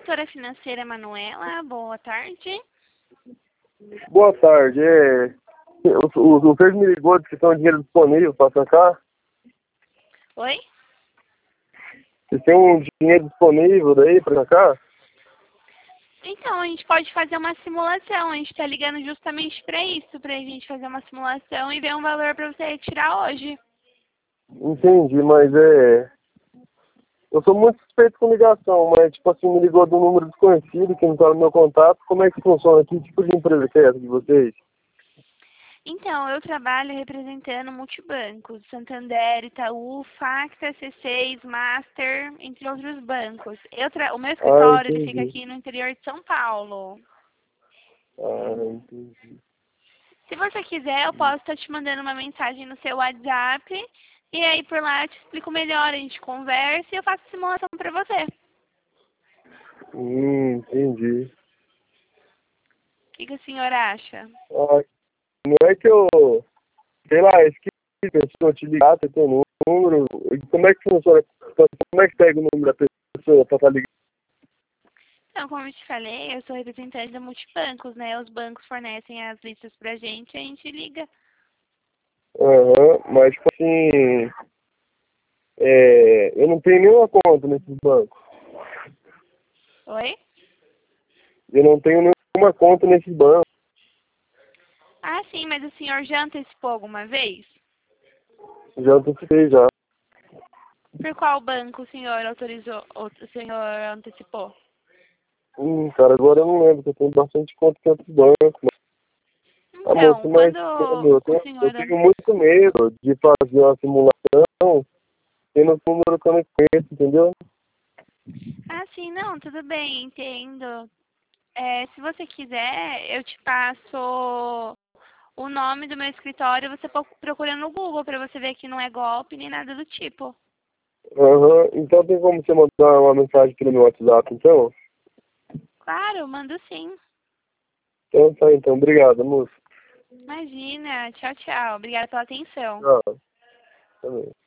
corretora financeira Manuela, boa tarde. Boa tarde. O Pedro me ligou de que tem um dinheiro disponível para sacar. Oi? Se tem um dinheiro disponível daí para sacar? Então, a gente pode fazer uma simulação. A gente está ligando justamente para isso, para a gente fazer uma simulação e ver um valor para você retirar hoje. Entendi, mas eu sou muito suspeito com ligação, mas tipo assim, me ligou de um número desconhecido que não está no meu contato. Como é que funciona? Que tipo de empresa que é essa de vocês? Então, eu trabalho representando multibancos, Santander, Itaú, Facta, C6, Master, entre outros bancos. O meu Ah, escritório ele fica entendi. aqui no interior de São Paulo. Ah, entendi. Se você quiser, eu posso estar te mandando uma mensagem no seu WhatsApp e aí por lá eu te explico melhor, a gente conversa e eu faço a simulação para você. Entendi. O que o senhor acha? Ah, não é que eu, sei lá, esqueci a pessoa te ligar, você tem um número. Como é que funciona? Como é que pega o número da pessoa para estar ligando? Então, como eu te falei, eu sou representante da Multibancos, né? Os bancos fornecem as listas pra gente e a gente liga. Aham, mas tipo assim, eu não tenho nenhuma conta nesses bancos. Oi? Eu não tenho nenhuma conta nesses bancos. Ah, sim, mas o senhor já antecipou alguma vez? Já antecipei já. Por qual banco o senhor autorizou, o senhor antecipou? Cara, agora eu não lembro, que eu tenho bastante conta em outros bancos. Ah, moço, Então, mas quando eu o tenho, eu senhor... tenho muito medo de fazer uma simulação tendo um número que eu não conheço, entendeu? Ah, sim, não, tudo bem, entendo. É, se você quiser, eu te passo o nome do meu escritório, você procura no Google para você ver que não é golpe nem nada do tipo. Aham, então tem como você mandar uma mensagem pelo meu WhatsApp, então? Claro, mando sim. Então tá, então. Obrigado, moço. Imagina. Tchau, tchau. Obrigada pela atenção. Tchau. Também.